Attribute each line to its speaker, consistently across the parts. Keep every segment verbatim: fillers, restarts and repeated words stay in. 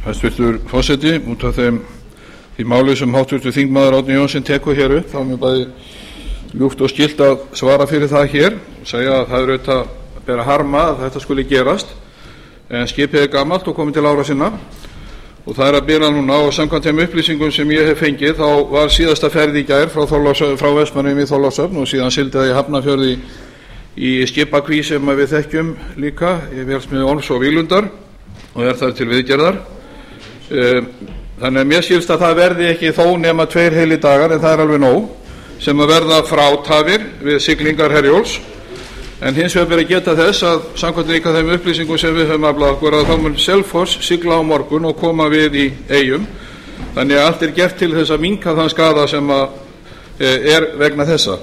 Speaker 1: Hæstvirtur forseti, út af þeim því máli sem háttvirtur þingmaður Árni Johnsen tekur hér upp, þá er mér bæði ljúft og skylt að svara fyrir það hér og segja að það er auðvitað að bera harma að þetta skuli gerast, en skipið er gamalt og komið til ára sinna og það er að byrja núna, og samkvæmt þeim upplýsingum sem ég hef fengið þá var síðasta ferð í gær frá, frá Vestmannaeyjum í Þorlákshöfn og síðan sigldi það í Hafnarfjörð í skipakví sem við þekkjum líka í Vélsmiðju Orms og Víglundar og er þar til viðgerðar. Þannig að mér skilst að það verði ekki þó nema tveir heili dagar, en það er alveg nóg, sem að verða frátafir við siglingar Herjólfs. En hins vegar ber að geta þess að samkvæmt líka þeim upplýsingum sem við höfum aflað okkur að þá mun Selfoss sigla á morgun og koma við í Eyjum. Þannig að allt er gert til þess að minnka þann skaða sem að er vegna þessa.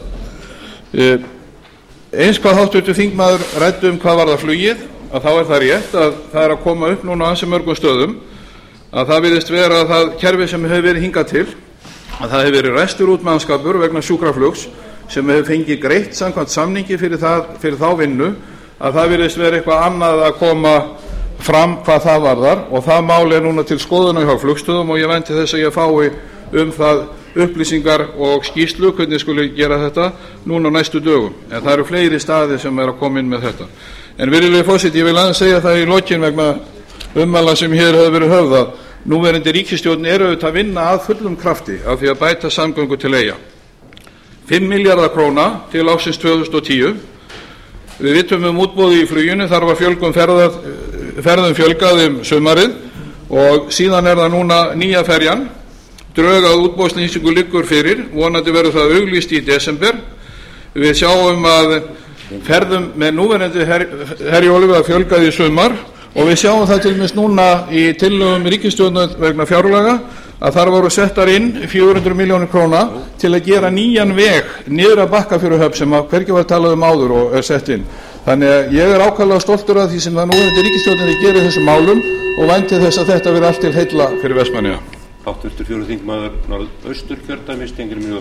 Speaker 1: Eins hvað háttvirtur þingmaður ræddi um hvað varðar flugið, að þá er það rétt að það er að koma upp núna ansi mörgum stöðum að það virðist vera að það kerfi sem hefur verið hingað til, að það hefur verið ræstur út mannskapur vegna sjúkraflugs sem hefur fengið greitt samkvæmt samningi fyrir, það, fyrir þá vinnu, að það virðist vera eitthvað annað að koma fram hvað það varðar, og það mál er núna til skoðunar hjá flugstöðum og ég vænti þess að ég fái um það upplýsingar og skýrslu hvernig skuli gera þetta núna á næstu dögum, en það eru fleiri staðir sem er að koma inn með þetta. En virðulegi forseti, ég vil aðeins segja það í lokin vegna ummæla sem hér hefur verið höfðað. Núverandi ríkisstjórn er auðvitað að vinna að fullum krafti af því að bæta samgöngu til Eyja. fimm milljarðar króna til ársins tvö þúsund og tíu. Við vitum um útboði í fluginu, þar var fjölgun ferðar, ferðum fjölgað um sumarið og síðan er það núna nýja ferjan. Drög að útboðslýsingu liggur fyrir, vonandi verður það auglýst í desember. Við sjáum að ferðum með núverandi her, Herjólfi að fjölgað í sumar og við sjáum það til dæmis núna í tillögum ríkisstjórnar vegna fjárlaga að þar voru settar inn fjögur hundruð milljónir króna til að gera nýjan veg niður að Bakkafjöruhöfn sem að hvergi var talað um áður og er sett inn. Þannig að ég er ákaflega stoltur af því sem það núverandi ríkisstjórnar gerir þessum málum og vænti þess að þetta verði allt til heilla fyrir Vestmannaeyja.
Speaker 2: Háttvirtur fjórði þingmaður Norðausturkjördæmis Steingrímur